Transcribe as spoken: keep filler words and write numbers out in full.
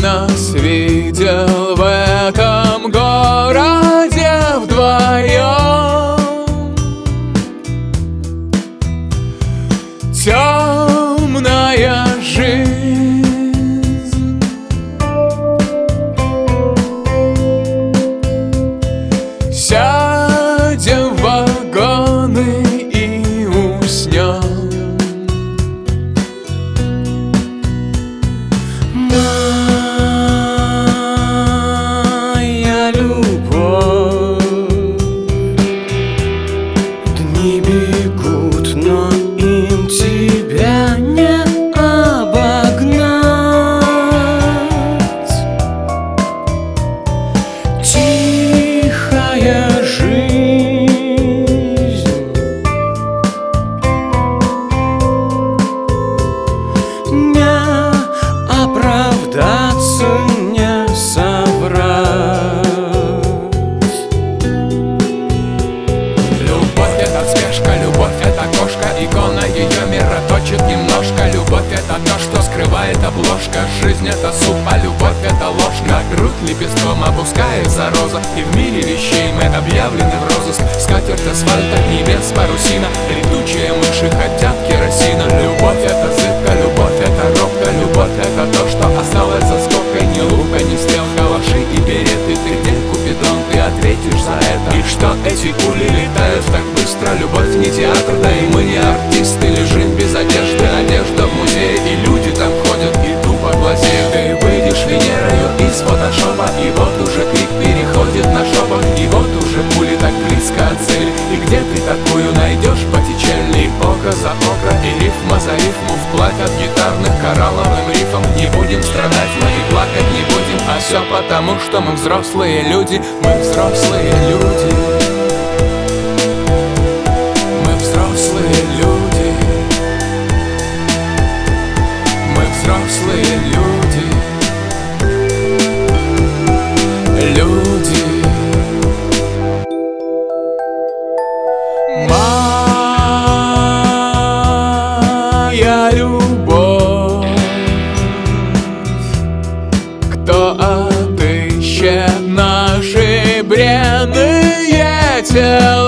нас видел в этом городе вдвоем. Темная жизнь, сядем в вагоны и уснем. Моя любовь, дни бегут, но им тебя не обогнать. Тихая жизнь, не оправдаться, не соврать. Любовь — это спешка, любовь — это кошка, икона ее мира точит немножко. Любовь — это то, что скрывает обложка. Жизнь — это суп, а любовь — это ложка. На грудь лепестком опускается роза, и в мире вещей мы объявлены в розыск. Скатерть, асфальт, от небес парусина, летучие мыши хотят керосина. Любовь — это зыбка, любовь — это робка, любовь — это то, что осталось за скобкой. Ни лука, ни стрел, калаши и береты. Ты где, Купидон, ты ответишь за это? И что эти пули летают так быстро? Любовь не театр, да и мы не артисты. Лежим без одежды, одежда в музее, и люди там ходят и тупо глазеют. Ты выйдешь Венерою из фотошопа, и вот уже крик переходит на шепот. И вот уже пули так близко от цели. И где ты такую найдешь, Боттичелли? Око за око и рифма за рифму, вплавь от гитарных коралловым рифом. Не будем страдать, мы и плакать не будем, а все потому, что мы взрослые люди. Мы взрослые люди. Мы взрослые люди. Мы взрослые люди. Люди. Моя любовь, кто отыщет наши бренные тела?